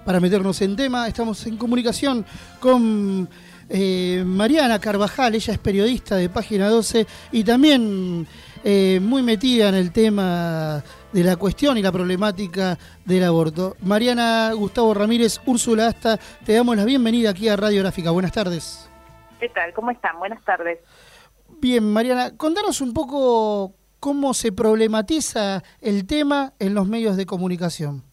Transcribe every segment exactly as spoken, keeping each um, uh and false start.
para meternos en tema. Estamos en comunicación con eh, Mariana Carvajal, ella es periodista de Página doce y también eh, muy metida en el tema de la cuestión y la problemática del aborto. Mariana, Gustavo Ramírez, Úrsula Asta, te damos la bienvenida aquí a Radiográfica. Buenas tardes. ¿Qué tal? ¿Cómo están? Buenas tardes. Bien, Mariana, contanos un poco cómo se problematiza el tema en los medios de comunicación.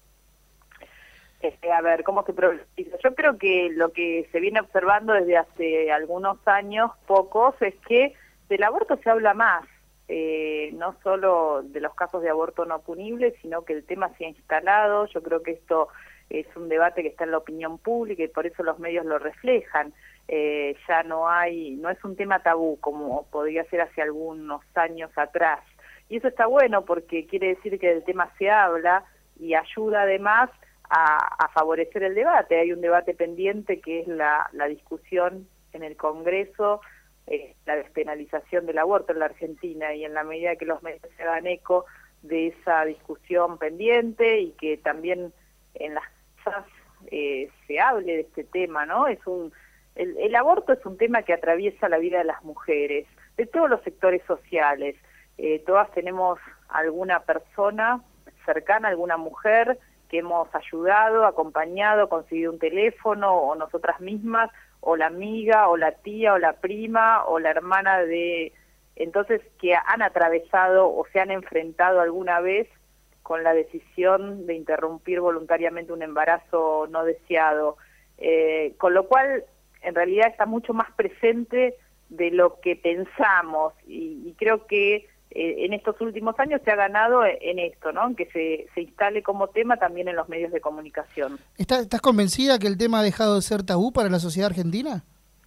Este, a ver, ¿cómo se problematiza? Yo creo que lo que se viene observando desde hace algunos años, pocos, es que del aborto se habla más, eh, no solo de los casos de aborto no punible, sino que el tema se ha instalado. Yo creo que esto es un debate que está en la opinión pública y por eso los medios lo reflejan. Eh, ya no hay, no es un tema tabú como podría ser hace algunos años atrás. Y eso está bueno porque quiere decir que del tema se habla y ayuda además a, a favorecer el debate. Hay un debate pendiente que es la, la discusión en el Congreso, eh, la despenalización del aborto en la Argentina, y en la medida que los medios se hagan eco de esa discusión pendiente y que también en las casas eh, se hable de este tema, ¿no? Es un El, el aborto es un tema que atraviesa la vida de las mujeres, de todos los sectores sociales. Eh, todas tenemos alguna persona cercana, alguna mujer que hemos ayudado, acompañado, conseguido un teléfono, o nosotras mismas, o la amiga, o la tía, o la prima, o la hermana de... Entonces, que han atravesado o se han enfrentado alguna vez con la decisión de interrumpir voluntariamente un embarazo no deseado. Eh, con lo cual... en realidad está mucho más presente de lo que pensamos y, y creo que eh, en estos últimos años se ha ganado en esto, ¿no? En que se, se instale como tema también en los medios de comunicación. ¿Estás, ¿Estás convencida que el tema ha dejado de ser tabú para la sociedad argentina?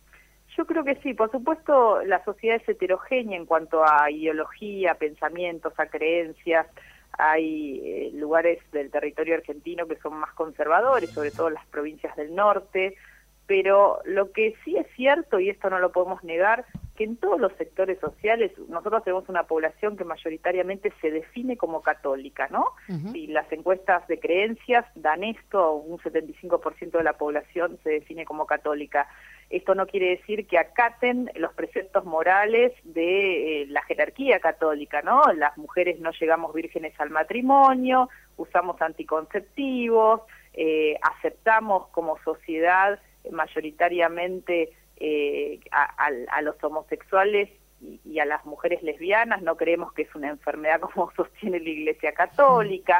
Yo creo que sí. Por supuesto, la sociedad es heterogénea en cuanto a ideología, pensamientos, a creencias. Hay eh, lugares del territorio argentino que son más conservadores, sobre todo las provincias del norte. Pero lo que sí es cierto, y esto no lo podemos negar, que en todos los sectores sociales nosotros tenemos una población que mayoritariamente se define como católica, ¿no? Uh-huh. Y las encuestas de creencias dan esto, un setenta y cinco por ciento de la población se define como católica. Esto no quiere decir que acaten los preceptos morales de eh, la jerarquía católica, ¿no? Las mujeres no llegamos vírgenes al matrimonio, usamos anticonceptivos, eh, aceptamos como sociedad mayoritariamente eh, a, a, a los homosexuales y, y a las mujeres lesbianas. No creemos que es una enfermedad como sostiene la Iglesia Católica,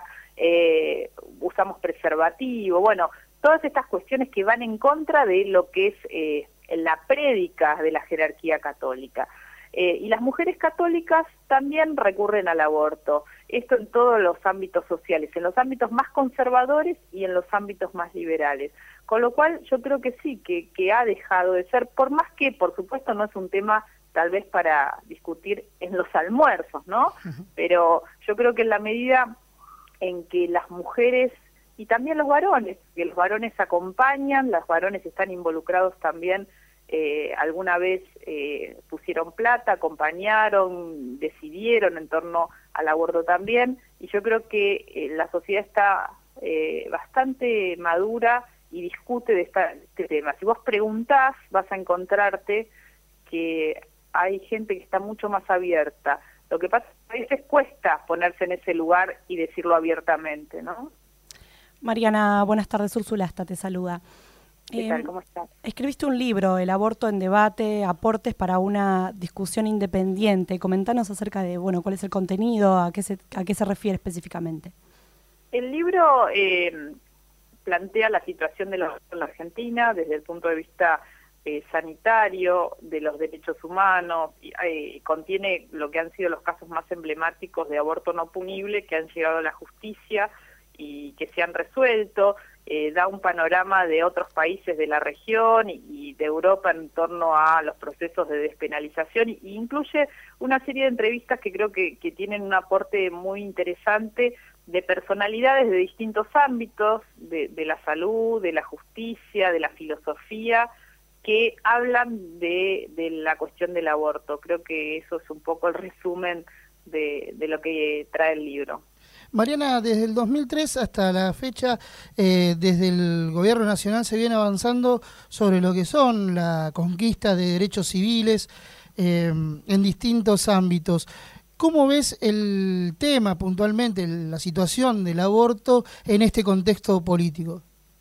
eh, usamos preservativo, bueno, todas estas cuestiones que van en contra de lo que es eh, la prédica de la jerarquía católica. Eh, y las mujeres católicas también recurren al aborto, esto en todos los ámbitos sociales, en los ámbitos más conservadores y en los ámbitos más liberales. Con lo cual yo creo que sí, que, que ha dejado de ser, por más que por supuesto no es un tema tal vez para discutir en los almuerzos, ¿no? Uh-huh. Pero yo creo que en la medida en que las mujeres y también los varones, que los varones acompañan, los varones están involucrados también, eh, alguna vez eh, pusieron plata, acompañaron, decidieron en torno al aborto también, y yo creo que eh, la sociedad está eh, bastante madura y discute de esta, este tema. Si vos preguntás, vas a encontrarte que hay gente que está mucho más abierta. Lo que pasa es que a veces cuesta ponerse en ese lugar y decirlo abiertamente, ¿no? Mariana, buenas tardes. Úrsula Asta te saluda. ¿Qué eh, tal? ¿Cómo estás? Escribiste un libro, El aborto en debate, aportes para una discusión independiente. Comentanos acerca de, bueno, cuál es el contenido, a qué se, a qué se refiere específicamente. El libro eh, plantea la situación de la, en la Argentina desde el punto de vista eh, sanitario, de los derechos humanos, y, eh, contiene lo que han sido los casos más emblemáticos de aborto no punible que han llegado a la justicia y que se han resuelto, eh, da un panorama de otros países de la región y, y de Europa en torno a los procesos de despenalización, y, y incluye una serie de entrevistas que creo que, que tienen un aporte muy interesante de personalidades de distintos ámbitos, de, de la salud, de la justicia, de la filosofía, que hablan de, de la cuestión del aborto. Creo que eso es un poco el resumen de, de lo que trae el libro. Mariana, desde el dos mil tres hasta la fecha, eh, desde el Gobierno Nacional se viene avanzando sobre lo que son la conquista de derechos civiles eh, en distintos ámbitos. ¿Cómo ves el tema puntualmente, la situación del aborto en este contexto político?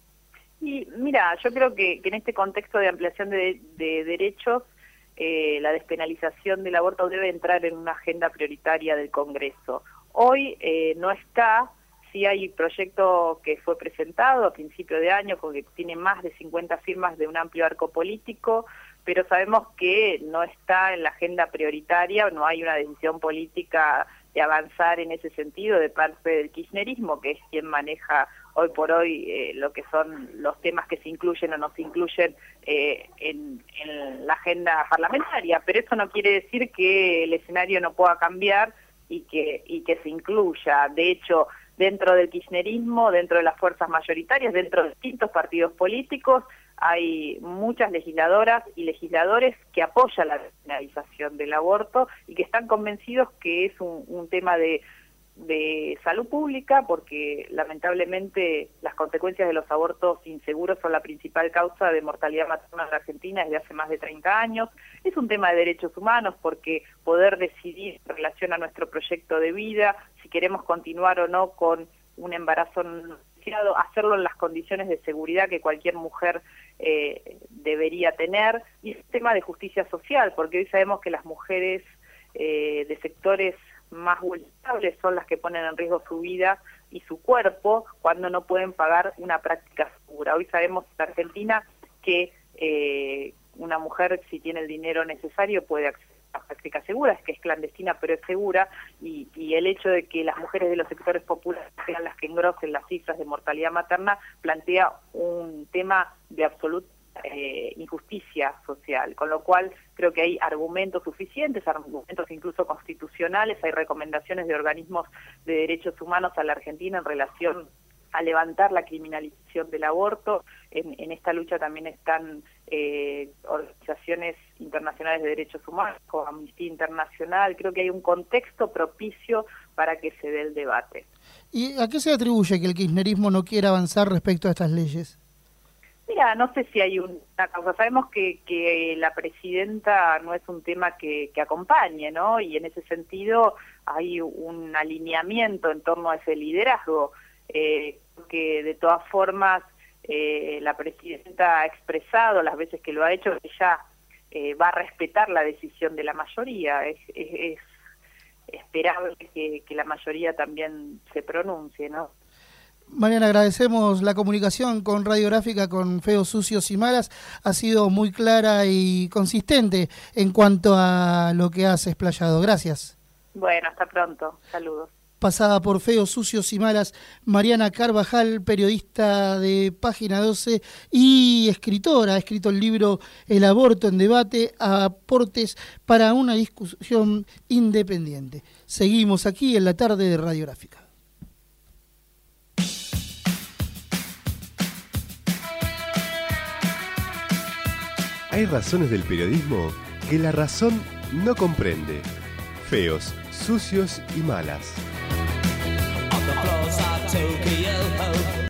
Y mira, yo creo que, que en este contexto de ampliación de, de derechos, eh, la despenalización del aborto debe entrar en una agenda prioritaria del Congreso. Hoy eh, no está, sí hay proyecto que fue presentado a principio de año, porque tiene más de cincuenta firmas de un amplio arco político, pero sabemos que no está en la agenda prioritaria, no hay una decisión política de avanzar en ese sentido de parte del kirchnerismo, que es quien maneja hoy por hoy eh, lo que son los temas que se incluyen o no se incluyen eh, en, en la agenda parlamentaria. Pero eso no quiere decir que el escenario no pueda cambiar y que, y que se incluya. De hecho, dentro del kirchnerismo, dentro de las fuerzas mayoritarias, dentro de distintos partidos políticos, hay muchas legisladoras y legisladores que apoyan la despenalización del aborto y que están convencidos que es un, un tema de, de salud pública, porque lamentablemente las consecuencias de los abortos inseguros son la principal causa de mortalidad materna en la Argentina desde hace más de treinta años. Es un tema de derechos humanos, porque poder decidir en relación a nuestro proyecto de vida, si queremos continuar o no con un embarazo no deseado, hacerlo en las condiciones de seguridad que cualquier mujer eh, debería tener, y es un tema de justicia social, porque hoy sabemos que las mujeres eh, de sectores más vulnerables son las que ponen en riesgo su vida y su cuerpo cuando no pueden pagar una práctica segura. Hoy sabemos en Argentina que eh, una mujer, si tiene el dinero necesario, puede acceder a práctica segura, es que es clandestina pero es segura, y, y el hecho de que las mujeres de los sectores populares sean las que engrosen las cifras de mortalidad materna plantea un tema de absoluta eh, injusticia social, con lo cual creo que hay argumentos suficientes, argumentos incluso constitucionales, hay recomendaciones de organismos de derechos humanos a la Argentina en relación a levantar la criminalización del aborto. En, en esta lucha también están eh, organizaciones internacionales de derechos humanos, como Amnistía Internacional. Creo que hay un contexto propicio para que se dé el debate. ¿Y a qué se atribuye que el kirchnerismo no quiera avanzar respecto a estas leyes? Mira, no sé si hay una causa. Sabemos que, que la presidenta no es un tema que, que acompañe, ¿no? Y en ese sentido hay un alineamiento en torno a ese liderazgo. Eh, que de todas formas eh, la presidenta ha expresado las veces que lo ha hecho que ella eh, va a respetar la decisión de la mayoría. Es, es, es esperable que, que la mayoría también se pronuncie, ¿no? Mariana, agradecemos la comunicación con Radiográfica, con Feos, Sucios y Malas. Ha sido muy clara y consistente en cuanto a lo que has explayado. Gracias. Bueno, hasta pronto. Saludos. Pasada por Feos, Sucios y Malas, Mariana Carvajal, periodista de Página doce y escritora. Ha escrito el libro El aborto en debate, aportes para una discusión independiente. Seguimos aquí en la tarde de Radiográfica. Hay razones del periodismo que la razón no comprende. Feos, Sucios y Malas. On the floors are taking